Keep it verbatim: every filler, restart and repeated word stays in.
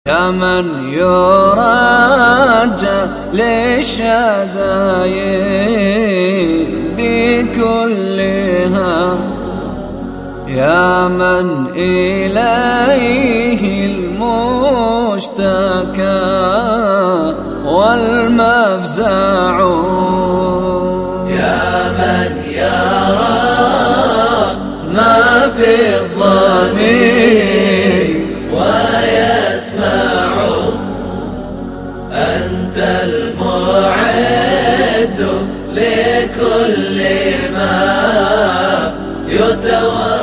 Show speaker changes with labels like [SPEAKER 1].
[SPEAKER 1] يا من يرجى للشدايد كلها، يا من إليه المشتكى والمفزع،
[SPEAKER 2] يا من يرى ما في الضمير ويسمع، أنت المعد لكل ما يتوى